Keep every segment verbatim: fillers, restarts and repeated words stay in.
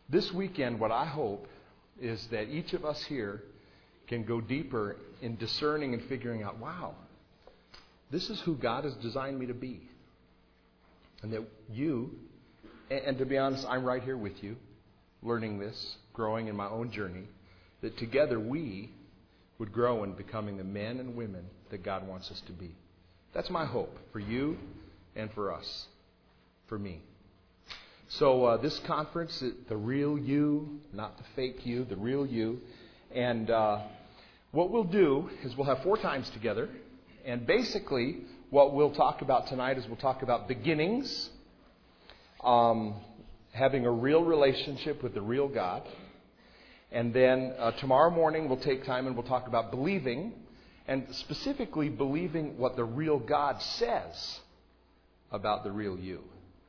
this weekend, what I hope is that each of us here can go deeper in discerning and figuring out, wow, this is who God has designed me to be. And that you, and, and to be honest, I'm right here with you, learning this, growing in my own journey, that together we would grow in becoming the men and women that God wants us to be. That's my hope for you and for us, for me. So uh, this conference, the real you, not the fake you, the real you. And uh, what we'll do is we'll have four times together. And basically what we'll talk about tonight is we'll talk about beginnings, um, having a real relationship with the real God. And then uh, tomorrow morning we'll take time and we'll talk about believing, and specifically believing what the real God says about the real you.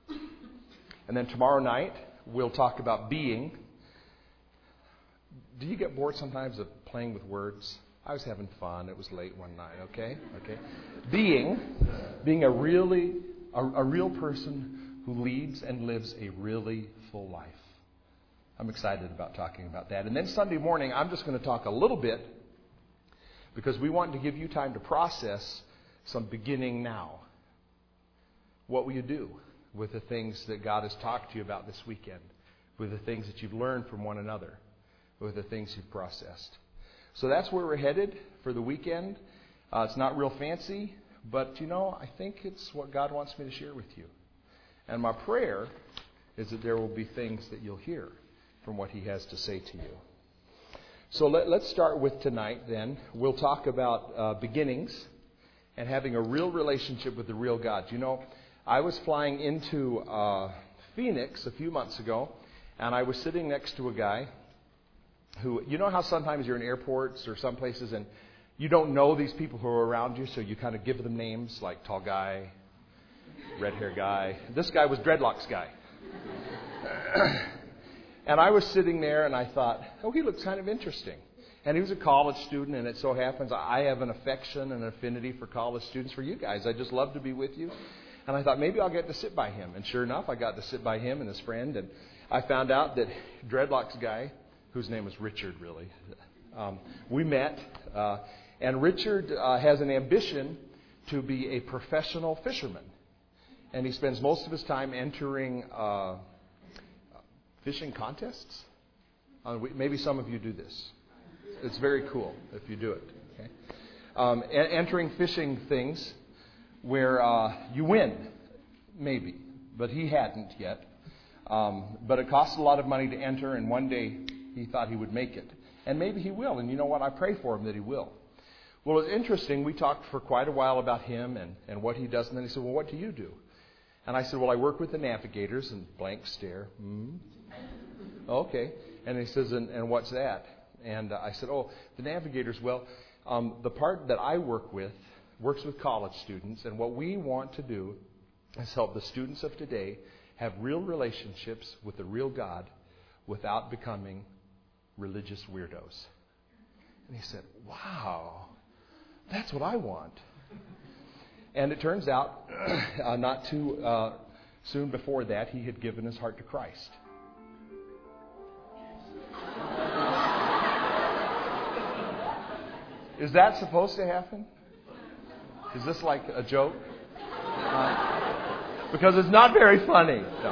And then tomorrow night we'll talk about being. Do you get bored sometimes of playing with words? I was having fun. It was late one night, okay? Okay. Being, being a really, a, a real person who leads and lives a really full life. I'm excited about talking about that. And then Sunday morning, I'm just going to talk a little bit because we want to give you time to process some beginning now. What will you do with the things that God has talked to you about this weekend, with the things that you've learned from one another, with the things you've processed? So that's where we're headed for the weekend. Uh, it's not real fancy, but, you know, I think it's what God wants me to share with you. And my prayer is that there will be things that you'll hear from what He has to say to you. So let, let's start with tonight then. We'll talk about uh, beginnings and having a real relationship with the real God. You know, I was flying into uh, Phoenix a few months ago, and I was sitting next to a guy who, you know how sometimes you're in airports or some places and you don't know these people who are around you, so you kind of give them names like tall guy, red hair guy. This guy was dreadlocks guy. And I was sitting there and I thought, oh, he looks kind of interesting. And he was a college student, and it so happens I have an affection and an affinity for college students, for you guys. I just love to be with you. And I thought maybe I'll get to sit by him. And sure enough, I got to sit by him and his friend. And I found out that dreadlocks guy, whose name was Richard, really, um, we met. Uh, and Richard uh, has an ambition to be a professional fisherman. And he spends most of his time entering uh, fishing contests. Uh, we, maybe some of you do this. It's very cool if you do it. Okay? Um, e- entering fishing things where uh, you win, maybe. But he hadn't yet. Um, but it costs a lot of money to enter, and one day he thought he would make it. And maybe he will. And you know what? I pray for him that he will. Well, it's interesting. We talked for quite a while about him and, and what he does. And then he said, well, what do you do? And I said, well, I work with the navigators. And blank stare. Hmm. Okay. And he says, and, and what's that? And uh, I said, oh, the navigators. Well, um, the part that I work with works with college students. And what we want to do is help the students of today have real relationships with the real God without becoming religious weirdos. And he said, wow, that's what I want. And it turns out, uh, not too uh, soon before that, he had given his heart to Christ. Is that supposed to happen? Is this like a joke? Uh, because it's not very funny. No.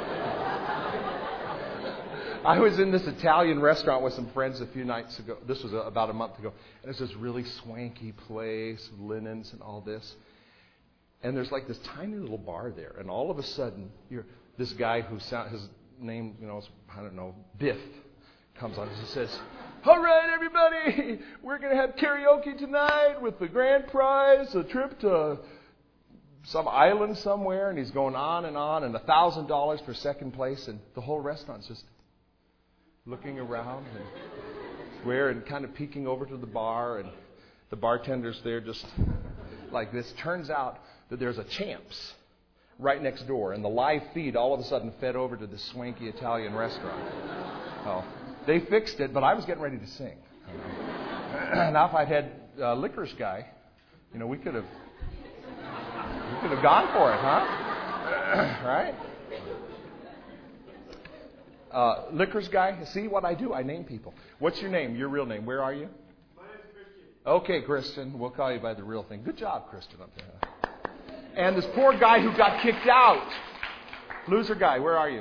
I was in this Italian restaurant with some friends a few nights ago. This was about a month ago. And it's this really swanky place, linens and all this. And there's like this tiny little bar there. And all of a sudden, you're, this guy who sound, his name, you know, is, I don't know, Biff, comes on and says, all right, everybody, we're going to have karaoke tonight with the grand prize, a trip to some island somewhere. And he's going on and on, and one thousand dollars for second place. And the whole restaurant's just looking around and swear and kind of peeking over to the bar. And the bartender's there just like this. Turns out that there's a Champs right next door. And the live feed all of a sudden fed over to this swanky Italian restaurant. Oh. They fixed it, but I was getting ready to sing. Now, if I'd had uh, licorice guy, you know, we could have we could have gone for it, huh? Right? Uh, liquors guy, see what I do? I name people. What's your name? Your real name? Where are you? My name's Christian. Okay, Kristen. We'll call you by the real thing. Good job, Kristen, up there. And this poor guy who got kicked out. Loser guy, where are you?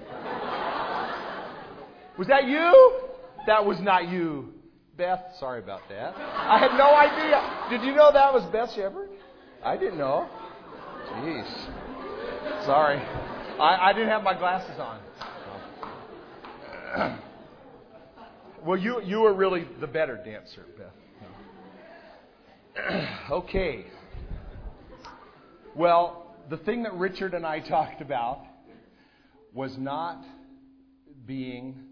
Was that you? That was not you. Beth, sorry about that. I had no idea. Did you know that was Beth Shepard? I didn't know. Jeez. Sorry. I, I didn't have my glasses on. Well, you you were really the better dancer, Beth. Okay. Well, the thing that Richard and I talked about was not being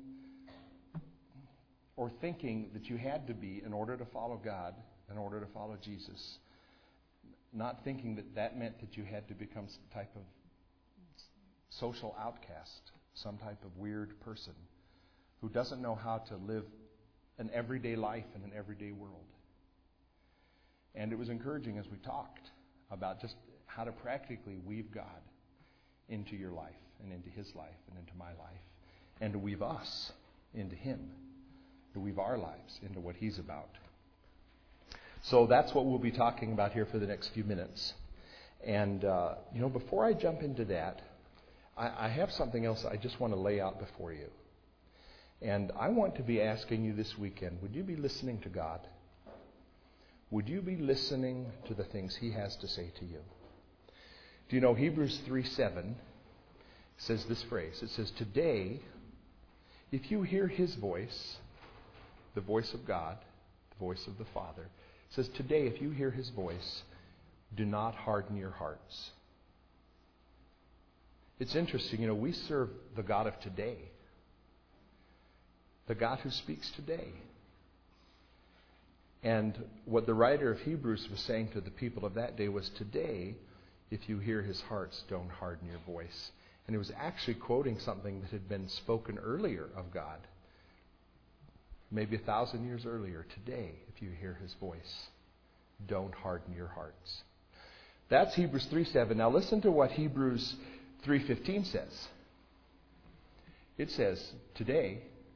or thinking that you had to be in order to follow God, in order to follow Jesus. Not thinking that that meant that you had to become some type of social outcast, some type of weird person who doesn't know how to live an everyday life in an everyday world. And it was encouraging as we talked about just how to practically weave God into your life and into His life and into my life, and to weave us into Him, to weave our lives into what He's about. So that's what we'll be talking about here for the next few minutes. And, uh, you know, before I jump into that, I, I have something else I just want to lay out before you. And I want to be asking you this weekend, would you be listening to God? Would you be listening to the things He has to say to you? Do you know Hebrews three seven says this phrase? It says, today, if you hear His voice, the voice of God, the voice of the Father, it says, today, if you hear His voice, do not harden your hearts. It's interesting, you know, we serve the God of today. The God who speaks today. And what the writer of Hebrews was saying to the people of that day was, today, if you hear His hearts, don't harden your voice. And it was actually quoting something that had been spoken earlier of God. Maybe a thousand years earlier. Today, if you hear His voice, don't harden your hearts. That's Hebrews three seven. Now listen to what Hebrews three fifteen says. It says, today,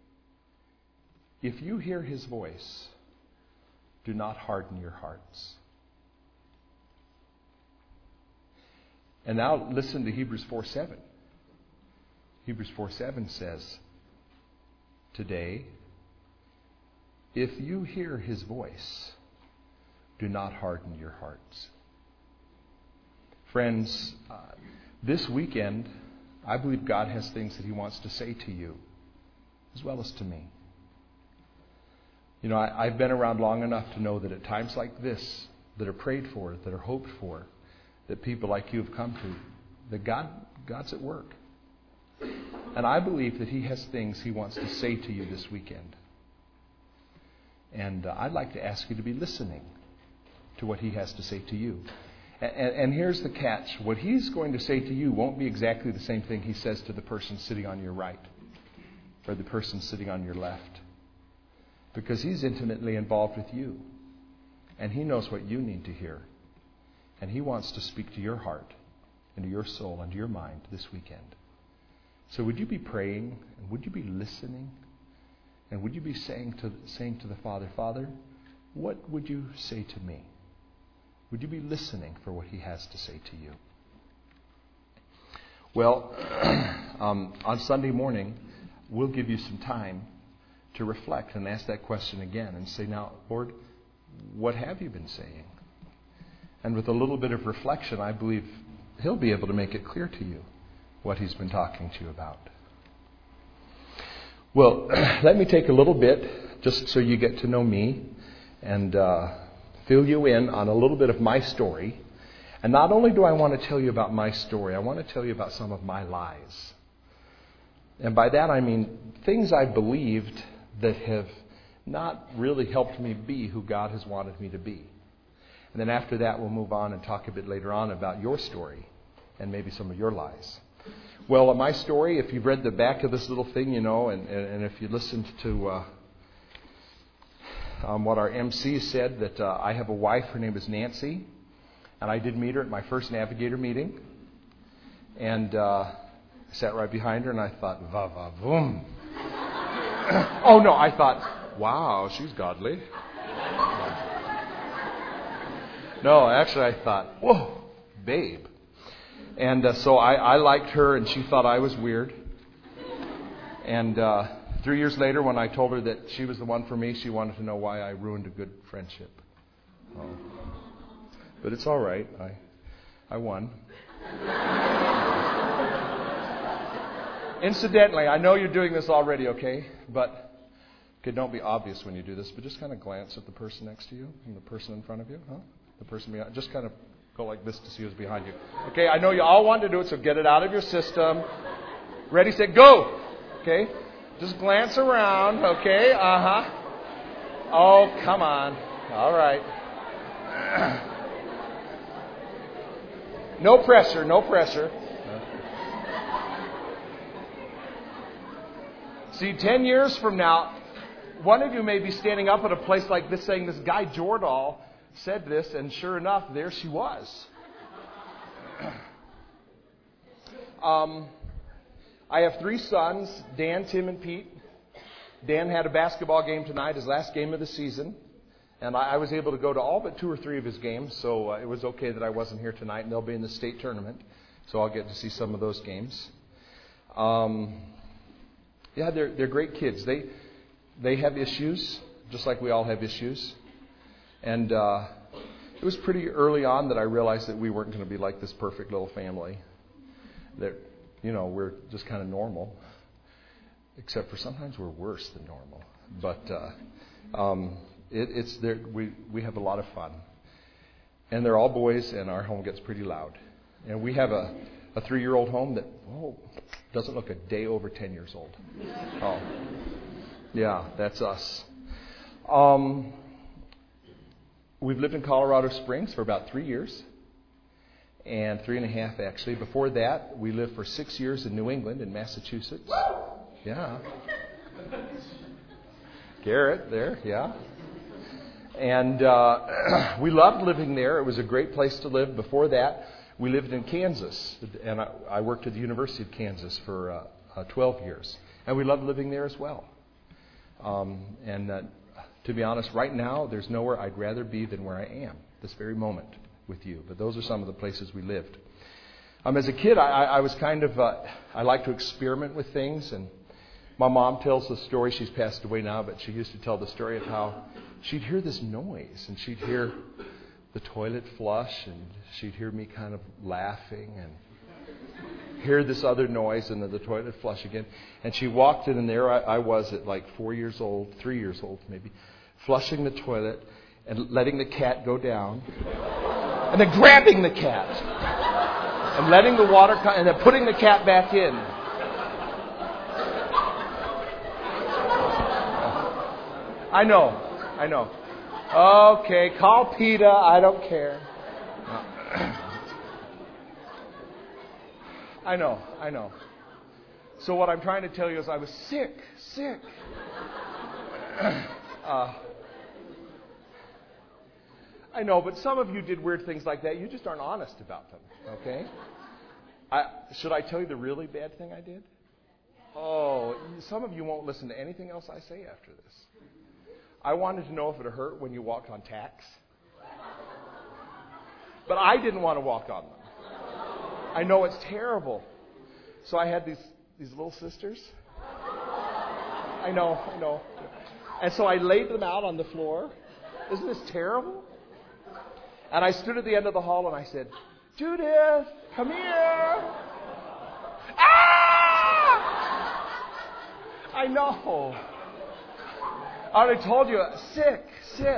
if you hear His voice, do not harden your hearts. And now listen to Hebrews four seven. Hebrews four seven says, today, if you hear His voice, do not harden your hearts. Friends, uh, this weekend, I believe God has things that He wants to say to you, as well as to me. You know, I, I've been around long enough to know that at times like this, that are prayed for, that are hoped for, that people like you have come to, that God, God's at work. And I believe that He has things He wants to say to you this weekend. And uh, I'd like to ask you to be listening to what He has to say to you. And, and, and here's the catch. What He's going to say to you won't be exactly the same thing He says to the person sitting on your right or the person sitting on your left. Because He's intimately involved with you. And He knows what you need to hear. And He wants to speak to your heart and to your soul and to your mind this weekend. So would you be praying and would you be listening? And would you be saying to, saying to the Father, Father, what would you say to me? Would you be listening for what He has to say to you? Well, um, on Sunday morning, we'll give you some time to reflect and ask that question again and say, now, Lord, what have you been saying? And with a little bit of reflection, I believe He'll be able to make it clear to you what He's been talking to you about. Well, let me take a little bit, just so you get to know me, and uh, fill you in on a little bit of my story. And not only do I want to tell you about my story, I want to tell you about some of my lies. And by that I mean things I believed that have not really helped me be who God has wanted me to be. And then after that, we'll move on and talk a bit later on about your story and maybe some of your lies. Well, my story, if you've read the back of this little thing, you know, and, and, and if you listened to uh, um, what our M C said, that uh, I have a wife, her name is Nancy, and I did meet her at my first Navigator meeting. And uh, I sat right behind her, and I thought, va va voom. Oh, no, I thought, wow, she's godly. No, actually, I thought, whoa, babe. And uh, so I, I liked her, and she thought I was weird. And uh, three years later, when I told her that she was the one for me, she wanted to know why I ruined a good friendship. Oh. But it's all right. I, I won. Incidentally, I know you're doing this already, okay? But okay, don't be obvious when you do this, but just kind of glance at the person next to you and the person in front of you, huh? The person behind, just kind of go like this to see who's behind you. Okay, I know you all want to do it, so get it out of your system. Ready, set, go! Okay, just glance around, okay, uh-huh. Oh, come on. All right. No pressure, no pressure. See, ten years from now, one of you may be standing up at a place like this saying, this guy Jordahl said this, and sure enough, there she was. um, I have three sons, Dan, Tim, and Pete. Dan had a basketball game tonight, his last game of the season. And I, I was able to go to all but two or three of his games, so uh, it was okay that I wasn't here tonight, and they'll be in the state tournament. So I'll get to see some of those games. Um, yeah, they're they're great kids. They they have issues, just like we all have issues. And uh, it was pretty early on that I realized that we weren't going to be like this perfect little family. That, you know, we're just kind of normal. Except for sometimes we're worse than normal. But uh, um, it, it's there. We, we have a lot of fun. And they're all boys, and our home gets pretty loud. And we have a, a three-year-old home that oh, doesn't look a day over ten years old. Oh, yeah, that's us. Um, we've lived in Colorado Springs for about three years. And three and a half, actually. Before that, we lived for six years in New England, in Massachusetts. Yeah. Garrett there, yeah. And uh, we loved living there. It was a great place to live. Before that, we lived in Kansas. And I, I worked at the University of Kansas for uh, uh, twelve years. And we loved living there as well. Um, and uh, to be honest, right now, there's nowhere I'd rather be than where I am, this very moment with you. But those are some of the places we lived. Um, as a kid, I, I was kind of, uh, I like to experiment with things. And my mom tells the story, she's passed away now, but she used to tell the story of how she'd hear this noise, and she'd hear the toilet flush, and she'd hear me kind of laughing, and hear this other noise, and then the toilet flush again. And she walked in, and there I, I was at like four years old, three years old maybe, flushing the toilet and letting the cat go down, and then grabbing the cat, and letting the water come, and then putting the cat back in. I know, I know. Okay, call PETA, I don't care. I know, I know. So what I'm trying to tell you is I was sick, sick. uh, I know, but some of you did weird things like that. You just aren't honest about them, okay? I, should I tell you the really bad thing I did? Oh, some of you won't listen to anything else I say after this. I wanted to know if it hurt when you walked on tacks. But I didn't want to walk on them. I know it's terrible. So I had these, these little sisters. I know, I know. And so I laid them out on the floor. Isn't this terrible? And I stood at the end of the hall and I said, Judith, come here. Ah! I know. I already told you, sick, sick.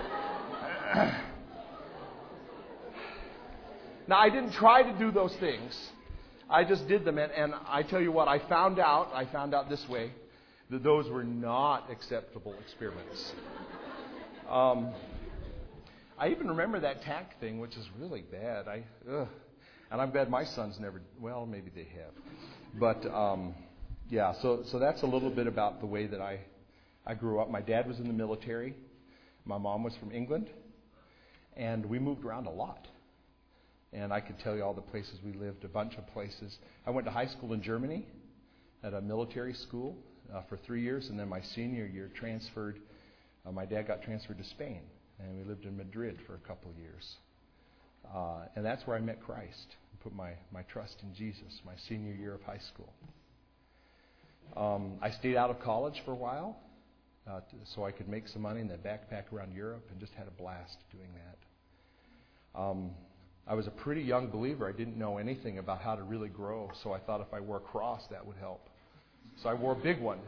Now, I didn't try to do those things. I just did them. And, and I tell you what, I found out, I found out this way, that those were not acceptable experiments. Um, I even remember that tack thing, which is really bad. I, ugh. And I'm glad my sons never, well, maybe they have. But, um, yeah, so so that's a little bit about the way that I, I grew up. My dad was in the military. My mom was from England. And we moved around a lot. And I could tell you all the places we lived, a bunch of places. I went to high school in Germany at a military school uh, for three years, and then my senior year transferred. Uh, my dad got transferred to Spain, and we lived in Madrid for a couple of years. Uh, and that's where I met Christ and put my, my trust in Jesus, my senior year of high school. Um, I stayed out of college for a while uh, to, so I could make some money and then backpack around Europe, and just had a blast doing that. Um, I was a pretty young believer. I didn't know anything about how to really grow, so I thought if I wore a cross, that would help. So I wore a big one.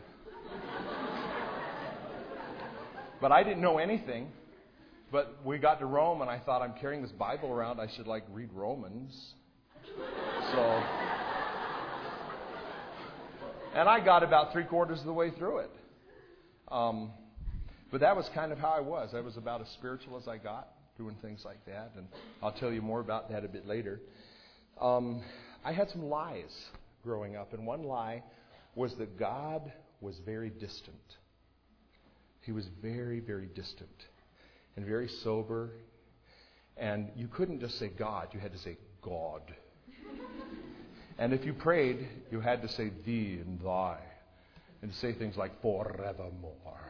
But I didn't know anything. But we got to Rome, and I thought, I'm carrying this Bible around. I should, like, read Romans. So, and I got about three quarters of the way through it. Um, but that was kind of how I was. I was about as spiritual as I got, doing things like that, and I'll tell you more about that a bit later. Um, I had some lies growing up, and one lie was that God was very distant. He was very, very distant and very sober, and you couldn't just say God, you had to say God. And if you prayed, you had to say thee and thy, and say things like forevermore.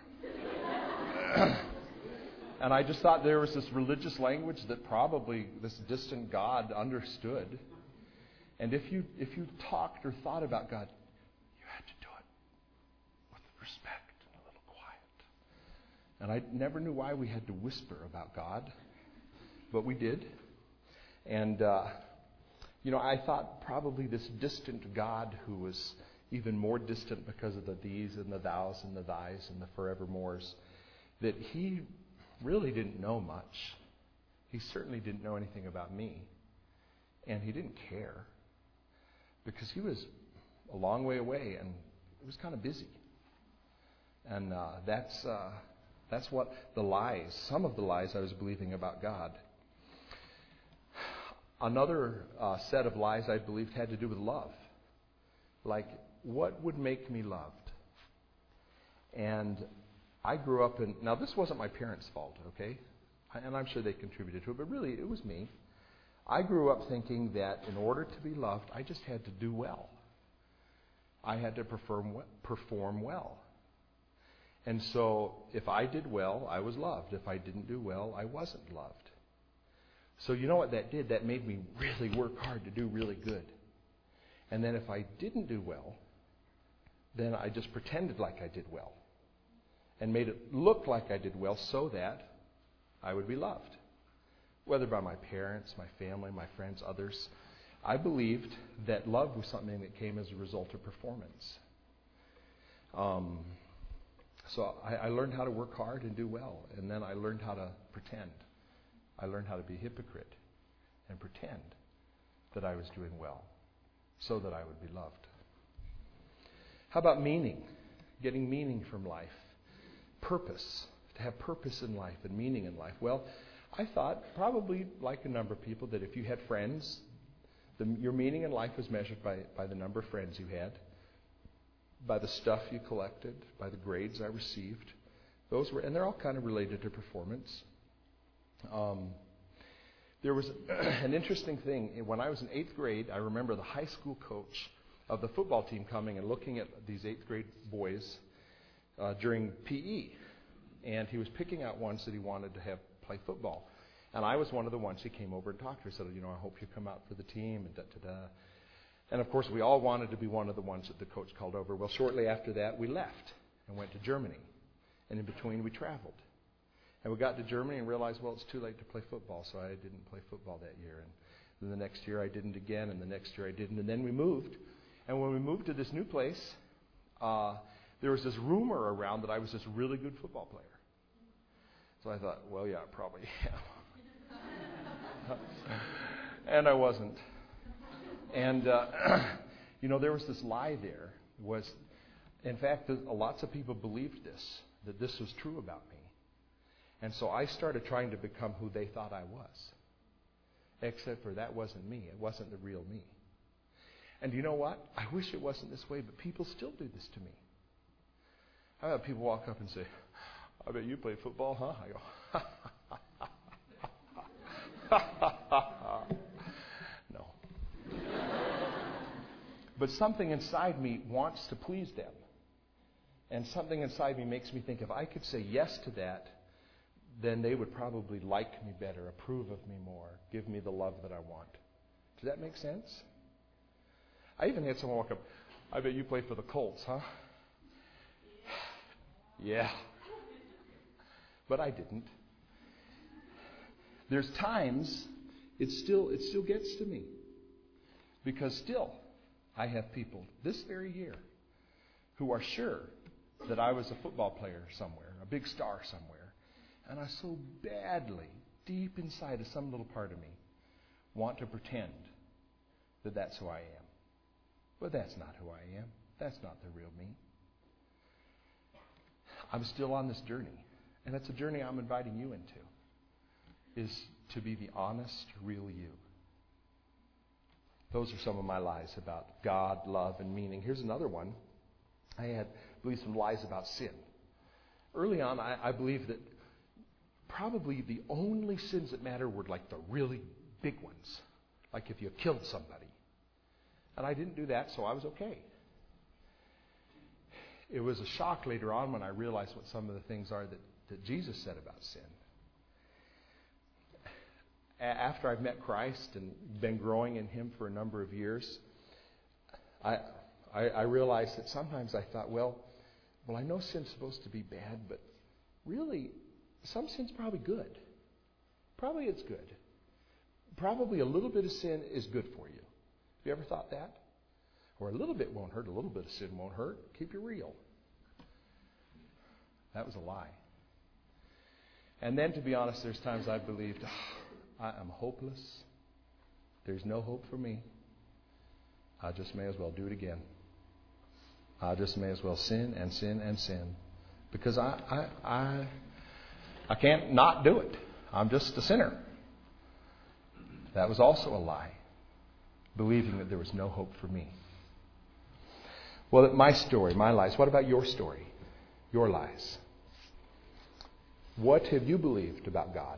And I just thought there was this religious language that probably this distant God understood. And if you if you talked or thought about God, you had to do it with respect and a little quiet. And I never knew why we had to whisper about God, but we did. And, uh, you know, I thought probably this distant God who was even more distant because of the these and the thous and the thys and the forevermores, that he really didn't know much. He certainly didn't know anything about me. And he didn't care because he was a long way away and he was kind of busy. And uh, that's uh, that's what the lies, some of the lies I was believing about God. Another uh, set of lies I believed had to do with love. Like, what would make me loved? And I grew up in, now this wasn't my parents' fault, okay? And I'm sure they contributed to it, but really it was me. I grew up thinking that in order to be loved, I just had to do well. I had to perform, perform well. And so if I did well, I was loved. If I didn't do well, I wasn't loved. So you know what that did? That made me really work hard to do really good. And then if I didn't do well, then I just pretended like I did well and made it look like I did well so that I would be loved. Whether by my parents, my family, my friends, others. I believed that love was something that came as a result of performance. Um, so I, I learned how to work hard and do well. And then I learned how to pretend. I learned how to be a hypocrite and pretend that I was doing well so that I would be loved. How about meaning? Getting meaning from life. Purpose. To have purpose in life and meaning in life. Well, I thought, probably like a number of people, that if you had friends, the, your meaning in life was measured by, by the number of friends you had, by the stuff you collected, by the grades I received. Those were, and they're all kind of related to performance. Um, there was an interesting thing. When I was in eighth grade, I remember the high school coach of the football team coming and looking at these eighth grade boys uh, during P E. And he was picking out ones that he wanted to have play football. And I was one of the ones he came over and talked to. He said, you know, I hope you come out for the team, and da-da-da. And, of course, we all wanted to be one of the ones that the coach called over. Well, shortly after that, we left and went to Germany. And in between, we traveled. And we got to Germany and realized, well, it's too late to play football, so I didn't play football that year. And then the next year I didn't again, and the next year I didn't. And then we moved. And when we moved to this new place, uh, there was this rumor around that I was this really good football player. So I thought, well, yeah, I probably am. And I wasn't. And, uh, you know, there was this lie there. Was, in fact, lots of people believed this, that this was true about me. And so I started trying to become who they thought I was. Except for that wasn't me. It wasn't the real me. And you know what? I wish it wasn't this way, but people still do this to me. How about people walk up and say, I bet you play football, huh? I go, But something inside me wants to please them. And something inside me makes me think if I could say yes to that, then they would probably like me better, approve of me more, give me the love that I want. Does that make sense? I even had someone walk up, I bet you play for the Colts, huh? Yeah. But I didn't. There's times it still it still gets to me. Because still, I have people this very year who are sure that I was a football player somewhere, a big star somewhere. And I so badly, deep inside of some little part of me, want to pretend that that's who I am. But that's not who I am. That's not the real me. I'm still on this journey. And it's a journey I'm inviting you into. Is to be the honest, real you. Those are some of my lies about God, love, and meaning. Here's another one. I had, I believe, some lies about sin. Early on, I, I believed that probably the only sins that matter were like the really big ones. Like if you killed somebody. And I didn't do that, so I was okay. It was a shock later on when I realized what some of the things are that, that Jesus said about sin. After I've met Christ and been growing in Him for a number of years, I, I, I realized that sometimes I thought, well, well, I know sin's supposed to be bad, but really, some sin's probably good. Probably it's good. Probably a little bit of sin is good for you. Have you ever thought that? Or a little bit won't hurt, a little bit of sin won't hurt. Keep you real. That was a lie. And then, to be honest, there's times I believed, oh, I am hopeless. There's no hope for me. I just may as well do it again. I just may as well sin and sin and sin. Because I I I, I can't not do it. I'm just a sinner. That was also a lie. Believing that there was no hope for me. Well, my story, my lies. What about your story? Your lies. What have you believed about God?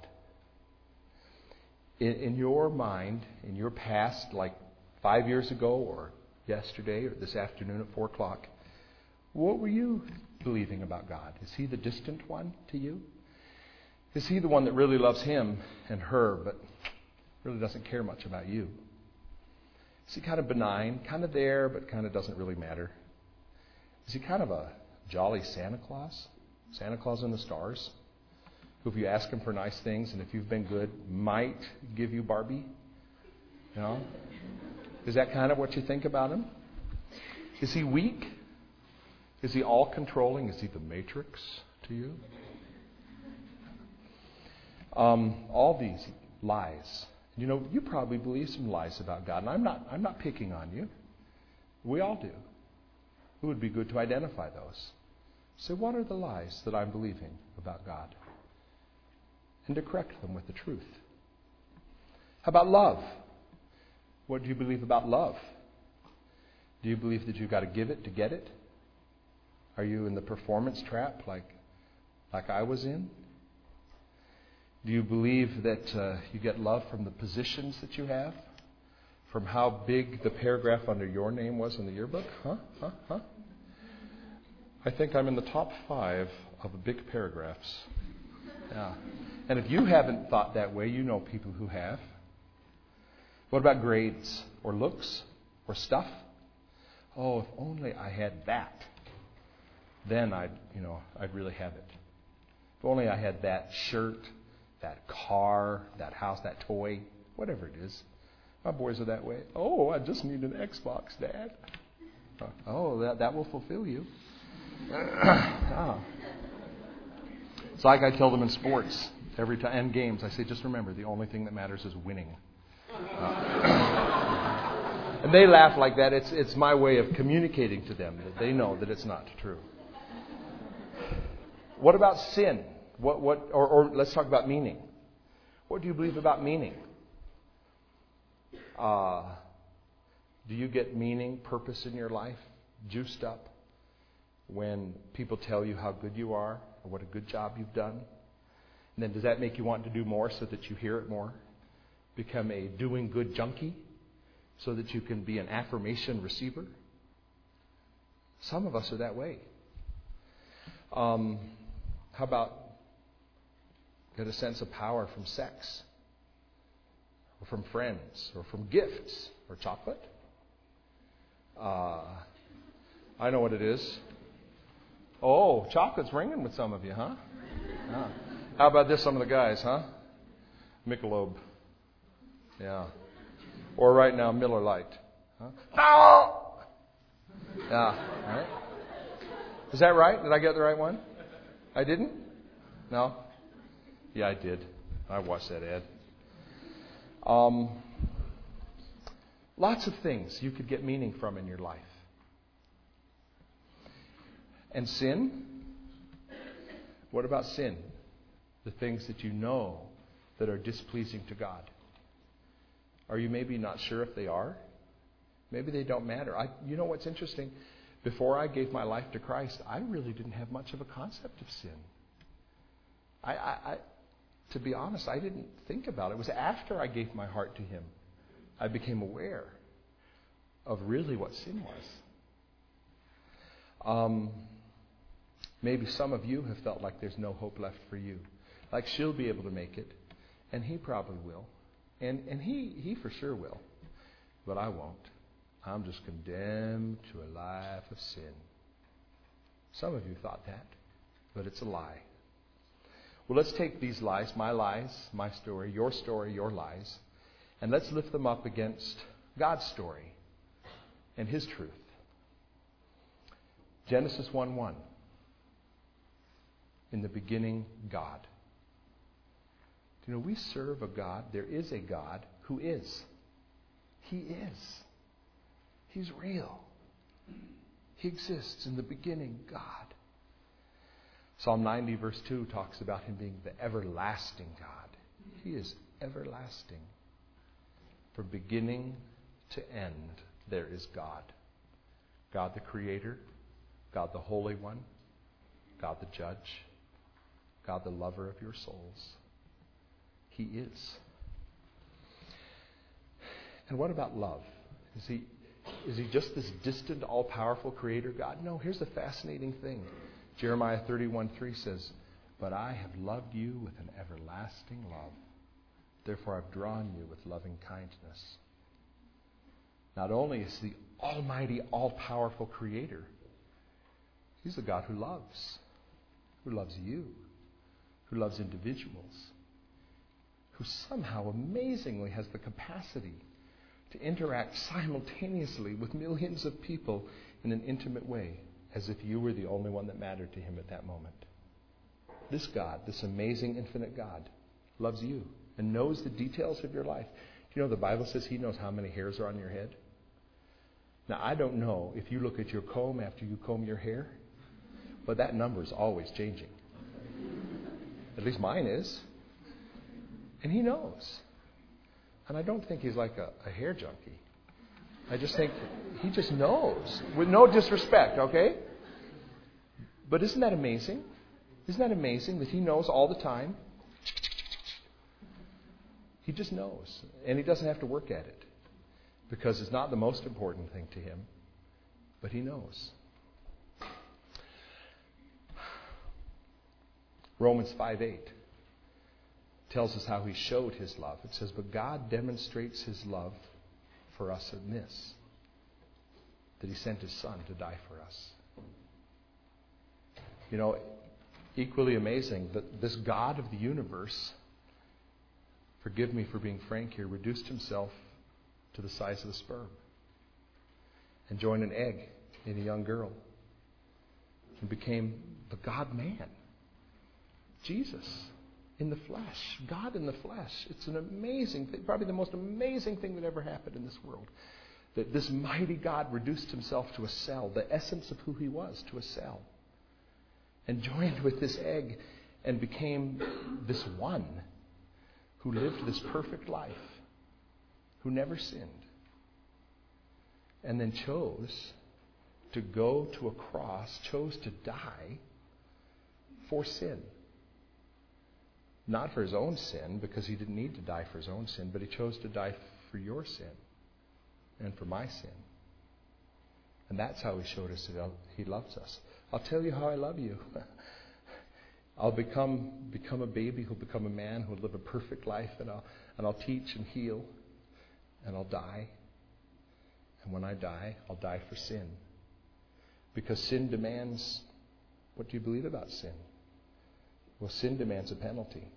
In, in your mind, in your past, like five years ago or yesterday or this afternoon at four o'clock, what were you believing about God? Is He the distant one to you? Is He the one that really loves him and her but really doesn't care much about you? Is He kind of benign, kind of there, but kind of doesn't really matter? Is He kind of a jolly Santa Claus? Santa Claus in the stars? Who, if you ask Him for nice things and if you've been good, might give you Barbie? You know? Is that kind of what you think about Him? Is He weak? Is He all-controlling? Is He the Matrix to you? Um, all these lies. You know, you probably believe some lies about God, and I'm not I'm not picking on you. We all do. It would be good to identify those. So what are the lies that I'm believing about God? And to correct them with the truth. How about love? What do you believe about love? Do you believe that you've got to give it to get it? Are you in the performance trap like, like I was in? Do you believe that uh, you get love from the positions that you have? From how big the paragraph under your name was in the yearbook? Huh? Huh? Huh? I think I'm in the top five of the big paragraphs. Yeah. And if you haven't thought that way, you know people who have. What about grades or looks or stuff? Oh, if only I had that. Then I'd, you know, I'd really have it. If only I had that shirt, that car, that house, that toy, whatever it is. My boys are that way. Oh, I just need an Xbox, Dad. Oh, that, that will fulfill you. Oh. It's like I tell them in sports every time, and games. I say, just remember, the only thing that matters is winning. Uh, and they laugh like that. It's it's my way of communicating to them that they know that it's not true. What about sin? What what? Or, or let's talk about meaning. What do you believe about meaning? Uh, do you get meaning, purpose in your life juiced up when people tell you how good you are or what a good job you've done? And then does that make you want to do more so that you hear it more? Become a doing good junkie so that you can be an affirmation receiver? Some of us are that way. Um, how about get a sense of power from sex, or from friends, or from gifts, or chocolate? Uh, I know what it is. Oh, chocolate's ringing with some of you, huh? Yeah. How about this, some of the guys, huh? Michelob. Yeah. Or right now, Miller Lite. Huh? No! Yeah. Right? Is that right? Did I get the right one? I didn't? No? Yeah, I did. I watched that ad. Um, lots of things you could get meaning from in your life. And sin? What about sin? The things that you know that are displeasing to God. Are you maybe not sure if they are? Maybe they don't matter. I, you know what's interesting? Before I gave my life to Christ, I really didn't have much of a concept of sin. I, I, I, to be honest, I didn't think about it. It was after I gave my heart to Him, I became aware of really what sin was. Um, maybe some of you have felt like there's no hope left for you. Like she'll be able to make it, and he probably will. And and he, he for sure will. But I won't. I'm just condemned to a life of sin. Some of you thought that, but it's a lie. Well, let's take these lies, my lies, my story, your story, your lies, and let's lift them up against God's story and His truth. Genesis one one. In the beginning, God. You know, we serve a God. There is a God who is. He is. He's real. He exists. In the beginning, God. Psalm ninety verse two talks about Him being the everlasting God. He is everlasting. From beginning to end, there is God. God the Creator. God the Holy One. God the Judge. God the lover of your souls. He is. And what about love? Is he, is he just this distant, all-powerful creator God? No, here's the fascinating thing. Jeremiah thirty-one three says, "But I have loved you with an everlasting love. Therefore I've drawn you with loving kindness." Not only is the almighty, all-powerful creator, He's the God who loves, who loves you, who loves individuals, who somehow amazingly has the capacity to interact simultaneously with millions of people in an intimate way, as if you were the only one that mattered to Him at that moment. This God, this amazing, infinite God, loves you and knows the details of your life. Do you know the Bible says He knows how many hairs are on your head? Now, I don't know if you look at your comb after you comb your hair, but that number is always changing. At least mine is. And He knows. And I don't think He's like a, a hair junkie. I just think He just knows. With no disrespect, okay? But isn't that amazing? Isn't that amazing that He knows all the time? He just knows. And He doesn't have to work at it. Because it's not the most important thing to Him. But He knows. Romans five eight tells us how He showed His love. It says, "But God demonstrates His love for us in this, that He sent His Son to die for us." You know, equally amazing that this God of the universe, forgive me for being frank here, reduced Himself to the size of a sperm and joined an egg in a young girl and became the God-man. Jesus in the flesh. God in the flesh. It's an amazing thing, probably the most amazing thing that ever happened in this world. That this mighty God reduced Himself to a cell, the essence of who He was, to a cell. And joined with this egg and became this one who lived this perfect life, who never sinned. And then chose to go to a cross, chose to die for sin. Not for His own sin, because He didn't need to die for His own sin, but He chose to die for your sin. and for my sin. And that's how He showed us that He loves us. I'll tell you how I love you. I'll become become a baby who'll become a man who'll live a perfect life, and I'll and I'll teach and heal, and I'll die. And when I die, I'll die for sin. Because sin demands, what do you believe about sin? Well, sin demands a penalty.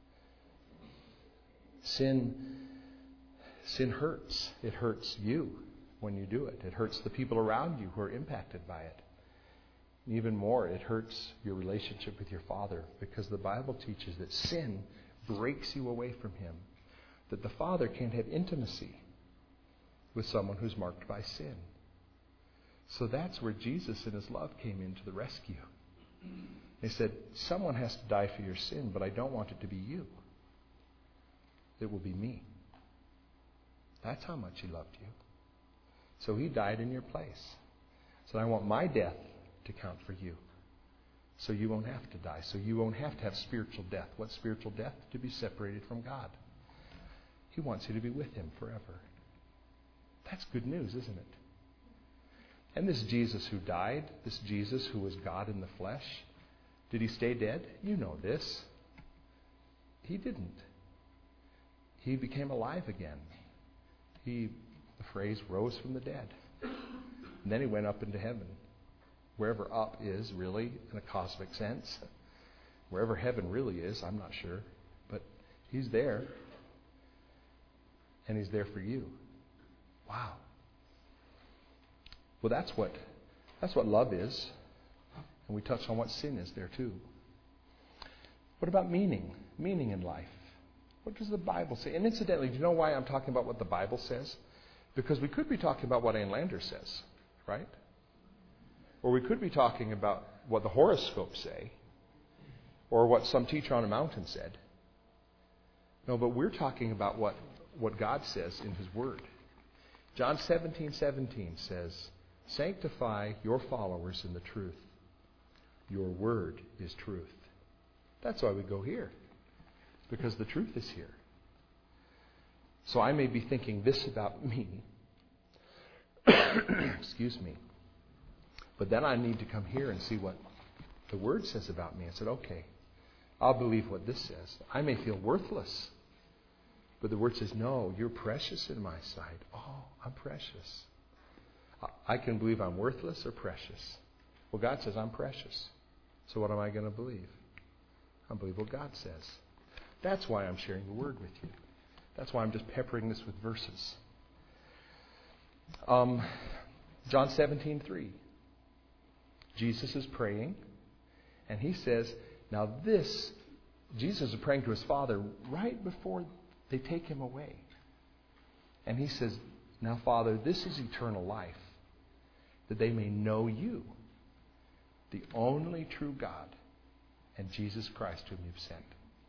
Sin, sin hurts. It hurts you when you do it. It hurts the people around you who are impacted by it. And even more, it hurts your relationship with your Father, because the Bible teaches that sin breaks you away from Him. That the Father can't have intimacy with someone who's marked by sin. So that's where Jesus in His love came in to the rescue. He said, someone has to die for your sin, but I don't want it to be you. It will be me. That's how much He loved you. So He died in your place. So I want my death to count for you. So you won't have to die. So you won't have to have spiritual death. What spiritual death? To be separated from God. He wants you to be with Him forever. That's good news, isn't it? And this Jesus who died, this Jesus who was God in the flesh, did He stay dead? You know this. He didn't. He became alive again. He, the phrase, rose from the dead. And then He went up into heaven. Wherever up is, really, in a cosmic sense. Wherever heaven really is, I'm not sure. But He's there. And He's there for you. Wow. Well, that's what that's what love is. And we touched on what sin is there too. What about meaning? Meaning in life. What does the Bible say? And incidentally, do you know why I'm talking about what the Bible says? Because we could be talking about what Ann Lander says, right? Or we could be talking about what the horoscopes say, or what some teacher on a mountain said. No, but we're talking about what, what God says in His Word. John seventeen seventeen says, sanctify your followers in the truth. Your word is truth. That's why we go here. Because the truth is here. So I may be thinking this about me. Excuse me. But then I need to come here and see what the Word says about me. I said, okay, I'll believe what this says. I may feel worthless. But the Word says, no, you're precious in my sight. Oh, I'm precious. I can believe I'm worthless or precious. Well, God says I'm precious. So what am I going to believe? I believe what God says. That's why I'm sharing the Word with you. That's why I'm just peppering this with verses. Um, John seventeen three. Jesus is praying, and He says, now this, Jesus is praying to His Father right before they take Him away. And He says, now Father, this is eternal life, that they may know You, the only true God, and Jesus Christ whom You've sent.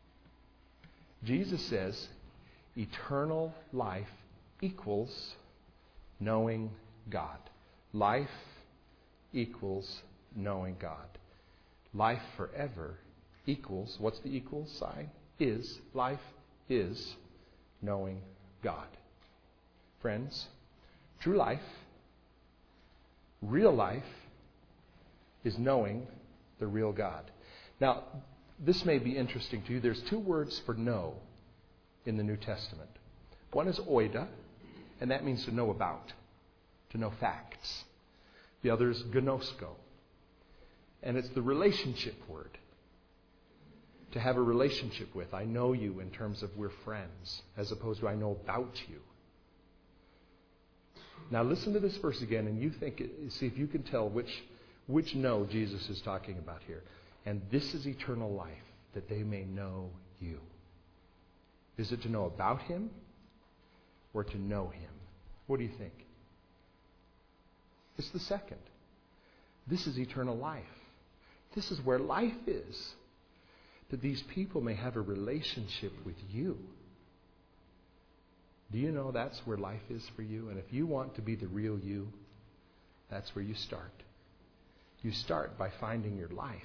Jesus says, eternal life equals knowing God. Life equals knowing God. Life forever equals, what's the equal sign? Is. Life is knowing God. Friends, true life, real life, is knowing the real God. Now, this may be interesting to you. There's two words for know in the New Testament. One is oida, and that means to know about, to know facts. The other is gnosko, and it's the relationship word. To have a relationship with. I know you in terms of we're friends, as opposed to I know about you. Now listen to this verse again, and you think, see if you can tell which which know Jesus is talking about here. And this is eternal life, that they may know You. Is it to know about Him or to know Him? What do you think? It's the second. This is eternal life. This is where life is. That these people may have a relationship with You. Do you know that's where life is for you? And if you want to be the real you, that's where you start. You start by finding your life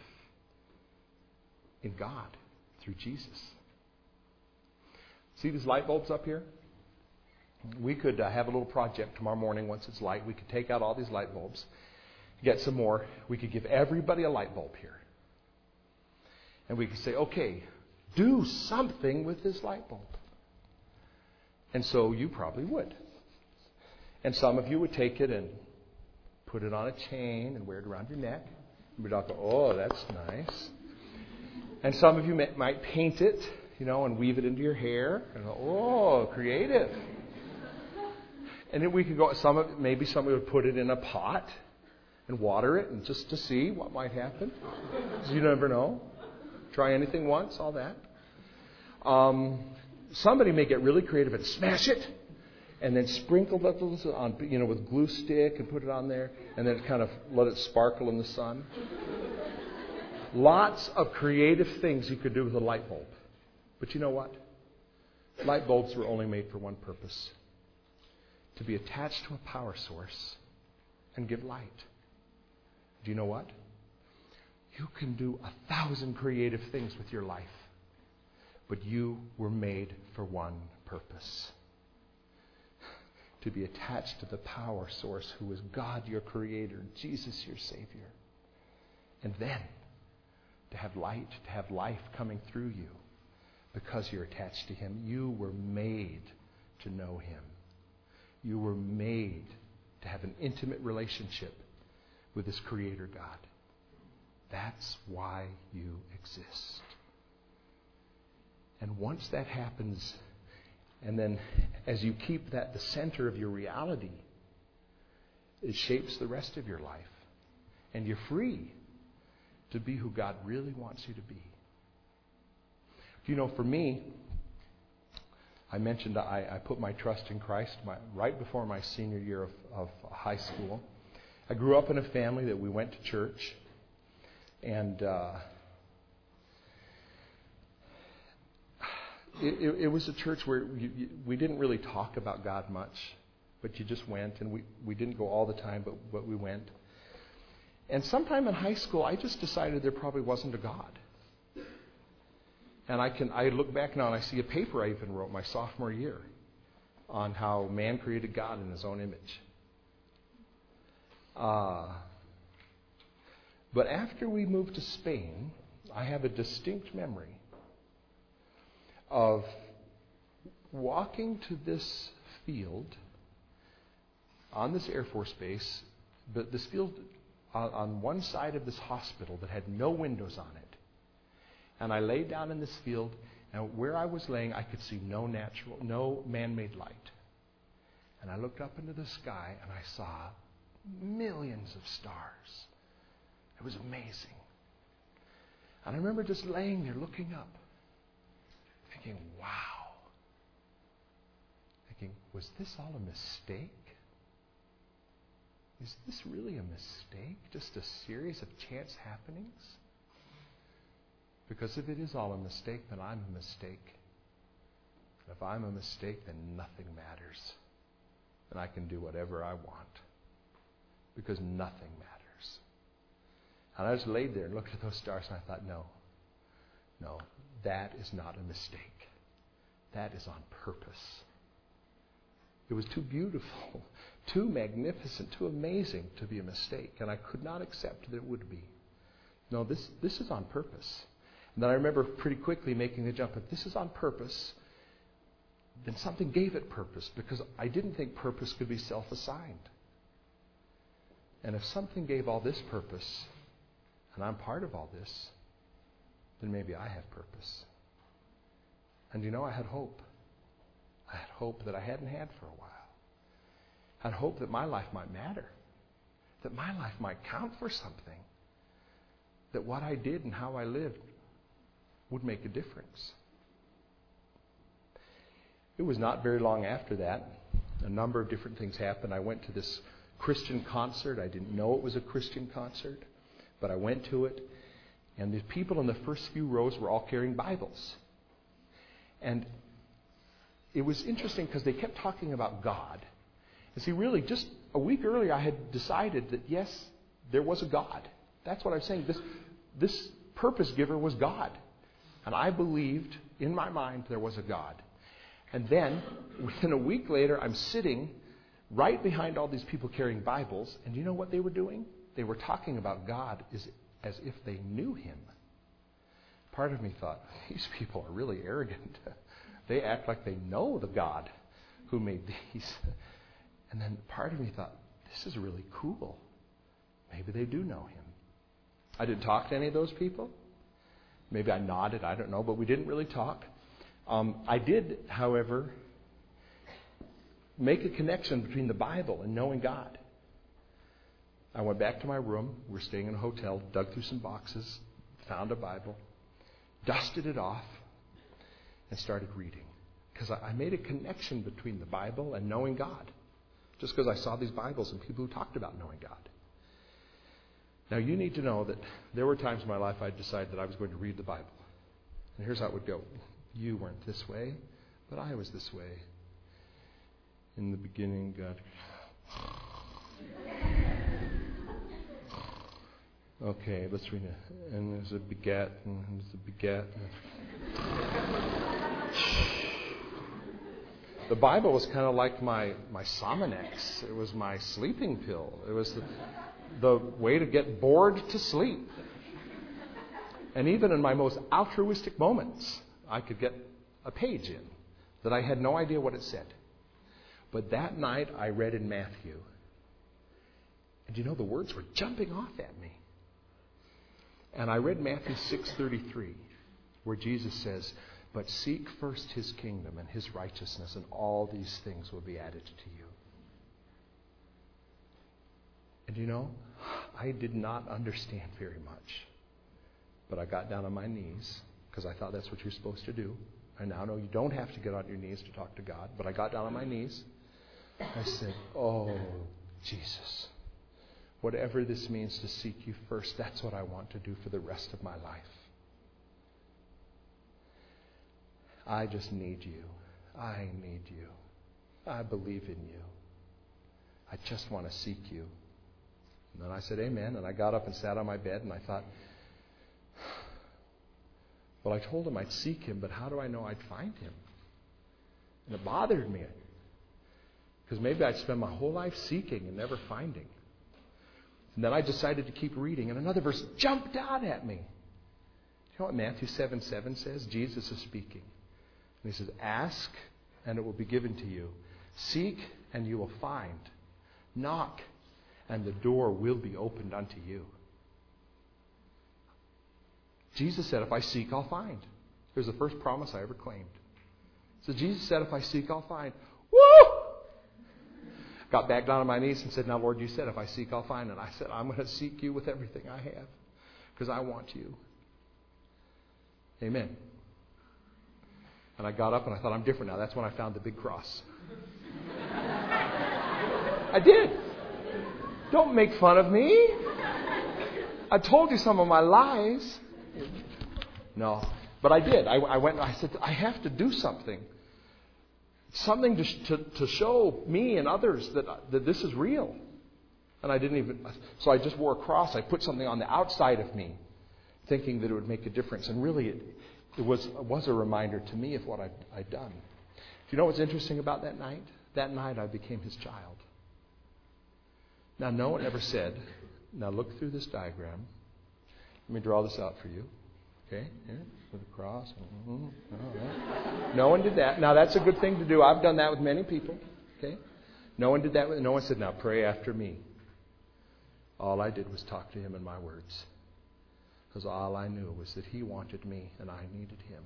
in God through Jesus. See these light bulbs up here? we could uh, have a little project tomorrow morning once it's light. We could take out all these light bulbs, get some more. We could give everybody a light bulb here. And we could say, okay, do something with this light bulb. And so you probably would. And some of you would take it and put it on a chain and wear it around your neck. And we'd all go, oh, that's nice. And some of you may, might paint it, you know, and weave it into your hair. And go, oh, creative. And then we could go, some of maybe somebody would put it in a pot and water it and just to see what might happen. You never know. Try anything once, all that. Um, somebody may get really creative and smash it and then sprinkle it on, you know, with glue stick and put it on there and then kind of let it sparkle in the sun. Lots of creative things you could do with a light bulb. But you know what? Light bulbs were only made for one purpose. To be attached to a power source and give light. Do you know what? You can do a thousand creative things with your life. But you were made for one purpose. To be attached to the power source who is God your Creator, Jesus your Savior. And then to have light, to have life coming through you because you're attached to Him. You were made to know Him. You were made to have an intimate relationship with this Creator God. That's why you exist. And once that happens, and then as you keep that the center of your reality, it shapes the rest of your life. And you're free to be who God really wants you to be. You know, for me, I mentioned I, I put my trust in Christ my, right before my senior year of, of high school. I grew up in a family that we went to church. And uh, it, it, it was a church where you, you, we didn't really talk about God much, but you just went. And we, we didn't go all the time, but, but we went. And sometime in high school, I just decided there probably wasn't a God. And I can I look back now and I see a paper I even wrote my sophomore year on how man created God in His own image. Uh, but after we moved to Spain, I have a distinct memory of walking to this field on this Air Force base, but this field on, on one side of this hospital that had no windows on it. And I lay down in this field, and where I was laying, I could see no natural, no man-made light. And I looked up into the sky, and I saw millions of stars. It was amazing. And I remember just laying there looking up, thinking, wow. Thinking, was this all a mistake? Is this really a mistake? Just a series of chance happenings? Because if it is all a mistake, then I'm a mistake. If I'm a mistake, then nothing matters. And I can do whatever I want. Because nothing matters. And I just laid there and looked at those stars and I thought, no, no, that is not a mistake. That is on purpose. It was too beautiful, too magnificent, too amazing to be a mistake. And I could not accept that it would be. No, this, this is on purpose. And then I remember pretty quickly making the jump. If this is on purpose, then something gave it purpose, because I didn't think purpose could be self-assigned. And if something gave all this purpose, and I'm part of all this, then maybe I have purpose. And you know, I had hope. I had hope that I hadn't had for a while. I had hope that my life might matter, that my life might count for something, that what I did and how I lived would make a difference. It was not very long after that. A number of different things happened. I went to this Christian concert. I didn't know it was a Christian concert, but I went to it. And the people in the first few rows were all carrying Bibles. And it was interesting because they kept talking about God. And see, really, just a week earlier, I had decided that, yes, there was a God. That's what I was saying. This, this purpose giver was God. And I believed in my mind there was a God. And then, within a week later, I'm sitting right behind all these people carrying Bibles, and you know what they were doing? They were talking about God as, as if they knew Him. Part of me thought, these people are really arrogant. They act like they know the God who made these. And then part of me thought, this is really cool. Maybe they do know Him. I didn't talk to any of those people. Maybe I nodded, I don't know, but we didn't really talk. Um, I did, however, make a connection between the Bible and knowing God. I went back to my room. We were staying in a hotel, dug through some boxes, found a Bible, dusted it off, and started reading. Because I made a connection between the Bible and knowing God. Just because I saw these Bibles and people who talked about knowing God. Now, you need to know that there were times in my life I decided that I was going to read the Bible. And here's how it would go. You weren't this way, but I was this way. In the beginning, God... Okay, let's read it. And there's a begat, and there's a begat. The Bible was kind of like my, my Sominex. It was my sleeping pill. It was the, the way to get bored to sleep. And even in my most altruistic moments, I could get a page in that I had no idea what it said. But that night I read in Matthew. And you know, the words were jumping off at me. And I read Matthew six thirty-three, where Jesus says, but seek first His kingdom and His righteousness, and all these things will be added to you. And you know, I did not understand very much. But I got down on my knees, because I thought that's what you're supposed to do. I now know you don't have to get on your knees to talk to God, but I got down on my knees. I said, oh, Jesus. Whatever this means to seek you first, that's what I want to do for the rest of my life. I just need you. I need you. I believe in you. I just want to seek you. And then I said, amen. And I got up and sat on my bed and I thought, well, I told Him I'd seek Him, but how do I know I'd find Him? And it bothered me. Because maybe I'd spend my whole life seeking and never finding. And then I decided to keep reading, and another verse jumped out at me. You know what Matthew seven seven says? Jesus is speaking. And He says, ask, and it will be given to you. Seek, and you will find. Knock, and the door will be opened unto you. Jesus said, if I seek, I'll find. It was the first promise I ever claimed. So Jesus said, if I seek, I'll find. Woo! Got back down on my knees and said, now, Lord, you said, if I seek, I'll find. And I said, I'm going to seek you with everything I have because I want you. Amen. And I got up and I thought, I'm different now. That's when I found the big cross. I did. Don't make fun of me. I told you some of my lies. No, but I did. I, I went and I said, I have to do something. Something to, to, to show me and others that, that this is real. And I didn't even, so I just wore a cross. I put something on the outside of me, thinking that it would make a difference. And really, it, it was it was a reminder to me of what I'd, I'd done. Do you know what's interesting about that night? That night I became His child. Now, no one ever said, now look through this diagram. Let me draw this out for you. Okay, here, with a cross. Mm-hmm. Oh, right. No one did that. Now, that's a good thing to do. I've done that with many people. Okay, no one did that. With, no one said, now pray after me. All I did was talk to Him in my words. Because all I knew was that He wanted me and I needed Him.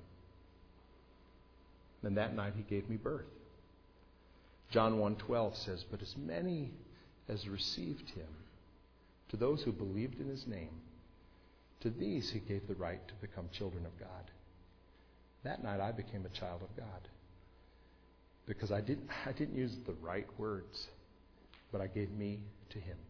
And that night He gave me birth. John one twelve says, but as many as received Him, to those who believed in His name, to these He gave the right to become children of God. That night I became a child of God. Because I didn't, I didn't use the right words, but I gave me to Him.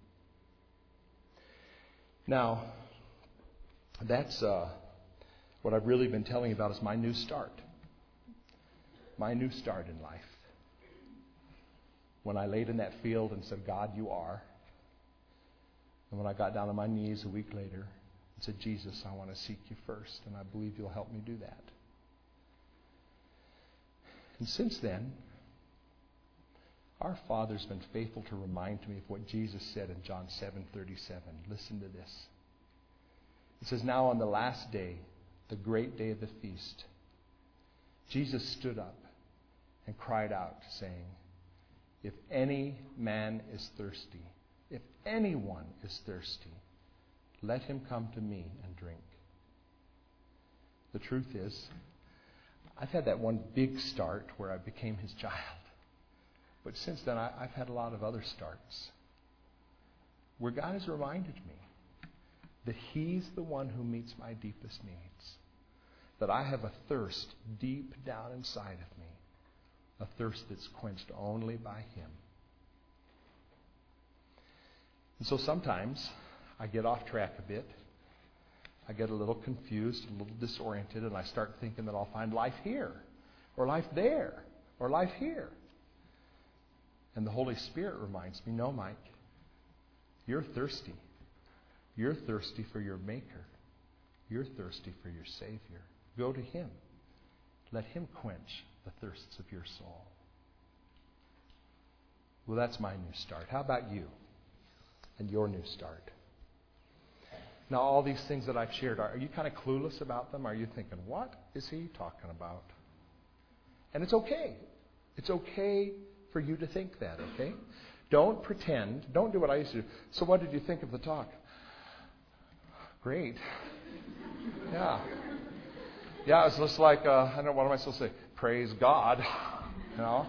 Now, that's uh, what I've really been telling you about is my new start. My new start in life. When I laid in that field and said, God, you are. And when I got down on my knees a week later and said, Jesus, I want to seek you first, and I believe you'll help me do that. And since then, our Father's been faithful to remind me of what Jesus said in John seven thirty-seven. Listen to this. It says, now on the last day, the great day of the feast, Jesus stood up and cried out, saying, if any man is thirsty, if anyone is thirsty, let him come to me and drink. The truth is, I've had that one big start where I became his child. But since then, I, I've had a lot of other starts where God has reminded me that he's the one who meets my deepest needs. That I have a thirst deep down inside of me. A thirst that's quenched only by him. And so sometimes I get off track a bit. I get a little confused, a little disoriented, and I start thinking that I'll find life here, or life there, or life here. And the Holy Spirit reminds me, no, Mike, you're thirsty. You're thirsty for your Maker. You're thirsty for your Savior. Go to him. Let him quench the thirsts of your soul. Well, that's my new start. How about you and your new start? Now, all these things that I've shared, are you kind of clueless about them? Are you thinking, what is he talking about? And it's okay. It's okay for you to think that, okay? Don't pretend. Don't do what I used to do. So what did you think of the talk? Great. Yeah. Yeah, it's just like, uh, I don't know, what am I supposed to say? Praise God. You know?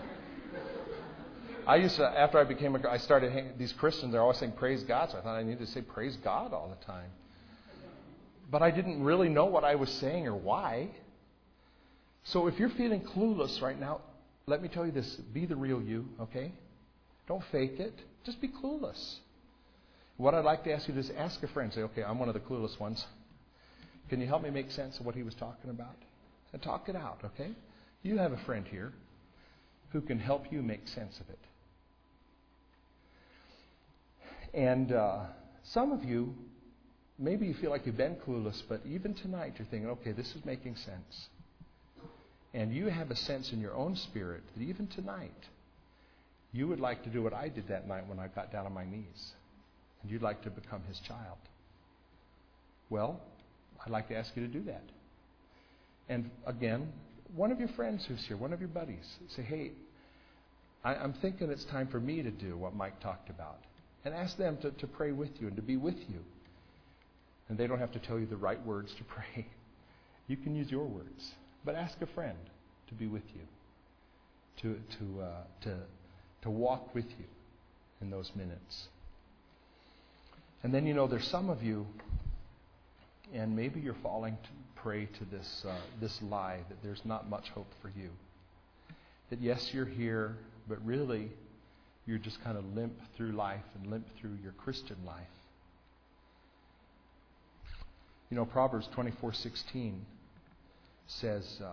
I used to, after I became a, I started hanging, these Christians, they're always saying praise God, so I thought I needed to say praise God all the time. But I didn't really know what I was saying or why. So if you're feeling clueless right now, let me tell you this, be the real you, okay? Don't fake it. Just be clueless. What I'd like to ask you is ask a friend, say, okay, I'm one of the clueless ones. Can you help me make sense of what he was talking about? And talk it out, okay? You have a friend here who can help you make sense of it. And uh, some of you, maybe you feel like you've been clueless, but even tonight you're thinking, okay, this is making sense. And you have a sense in your own spirit that even tonight, you would like to do what I did that night when I got down on my knees. And you'd like to become his child. Well, I'd like to ask you to do that. And again, one of your friends who's here, one of your buddies, say, hey, I, I'm thinking it's time for me to do what Mike talked about. And ask them to, to pray with you and to be with you. And they don't have to tell you the right words to pray. You can use your words. But ask a friend to be with you, to to uh, to to walk with you in those minutes. And then, you know, there's some of you, and maybe you're falling to prey to this uh, this lie that there's not much hope for you. That yes, you're here, but really, you're just kind of limp through life and limp through your Christian life. You know, Proverbs twenty-four sixteen says uh,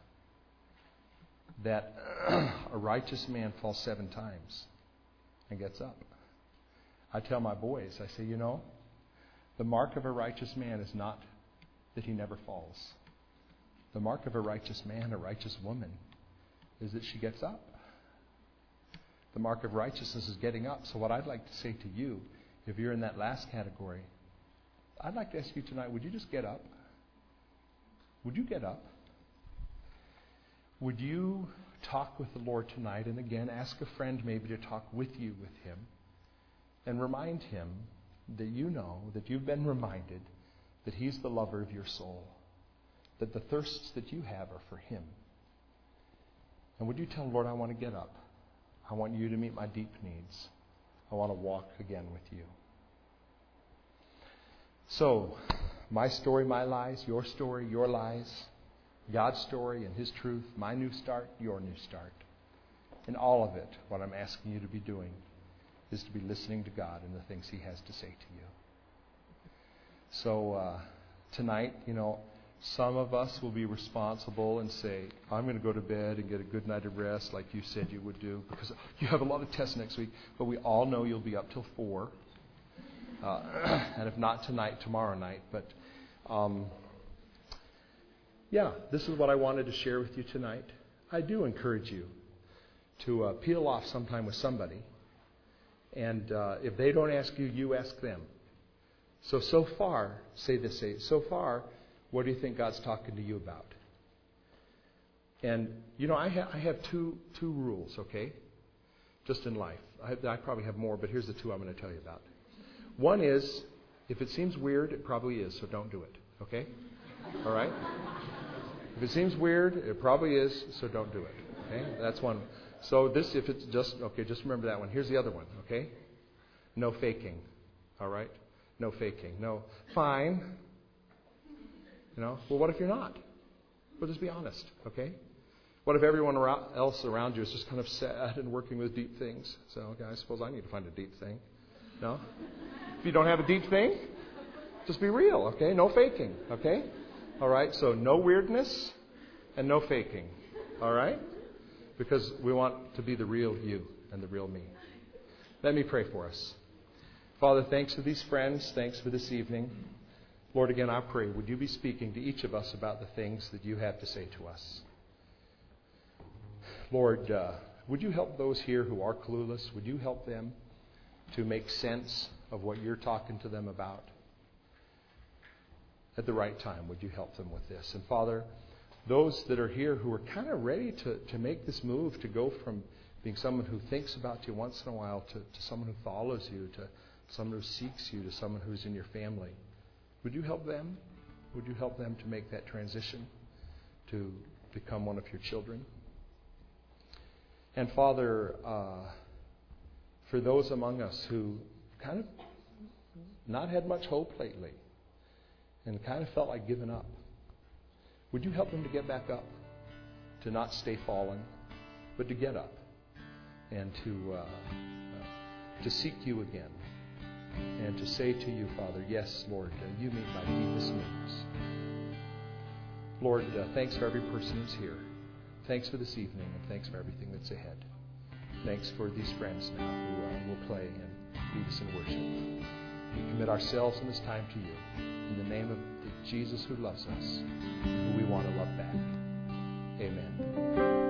that a righteous man falls seven times and gets up. I tell my boys, I say, you know, the mark of a righteous man is not that he never falls. The mark of a righteous man, a righteous woman, is that she gets up. The mark of righteousness is getting up. So what I'd like to say to you, if you're in that last category, I'd like to ask you tonight, would you just get up? Would you get up? Would you talk with the Lord tonight? And again, ask a friend maybe to talk with you with him. And remind him that you know, that you've been reminded that he's the lover of your soul. That the thirsts that you have are for him. And would you tell him, Lord, I want to get up. I want you to meet my deep needs. I want to walk again with you. So, my story, my lies, your story, your lies, God's story and his truth, my new start, your new start. In all of it, what I'm asking you to be doing is to be listening to God and the things he has to say to you. So, uh, tonight, you know, some of us will be responsible and say, I'm going to go to bed and get a good night of rest like you said you would do, because you have a lot of tests next week, but we all know you'll be up till four. Uh, and if not tonight, tomorrow night. But, um, yeah, this is what I wanted to share with you tonight. I do encourage you to uh, peel off sometime with somebody. And uh, if they don't ask you, you ask them. So, so far, say this, say, so far, what do you think God's talking to you about? And, you know, I, ha- I have two two rules, okay, just in life. I, I probably have more, but here's the two I'm going to tell you about. One is, if it seems weird, it probably is, so don't do it, okay? All right? If it seems weird, it probably is, so don't do it, okay? That's one. So this, if it's just, okay, just remember that one. Here's the other one, okay? No faking, all right? No faking. No, fine. You know, well, what if you're not? Well, just be honest, okay? What if everyone else around you is just kind of sad and working with deep things? So, okay, I suppose I need to find a deep thing. No? If you don't have a deep thing, just be real, okay? No faking, okay? All right, so no weirdness and no faking, all right? Because we want to be the real you and the real me. Let me pray for us. Father, thanks for these friends. Thanks for this evening. Lord, again, I pray, would you be speaking to each of us about the things that you have to say to us? Lord, uh, would you help those here who are clueless? Would you help them to make sense of what you're talking to them about? At the right time, would you help them with this? And Father, those that are here who are kind of ready to, to make this move, to go from being someone who thinks about you once in a while to, to someone who follows you, to someone who seeks you, to someone who's in your family, would you help them? Would you help them to make that transition to become one of your children? And Father, uh, for those among us who kind of not had much hope lately and kind of felt like giving up, would you help them to get back up, to not stay fallen, but to get up and to uh, uh, to seek you again and to say to you, Father, yes, Lord, uh, you meet my deepest needs. Lord, uh, thanks for every person who's here. Thanks for this evening, and thanks for everything that's ahead. Thanks for these friends now who uh, will play and lead us in worship. We commit ourselves in this time to you in the name of Jesus who loves us and who we want to love back. Amen.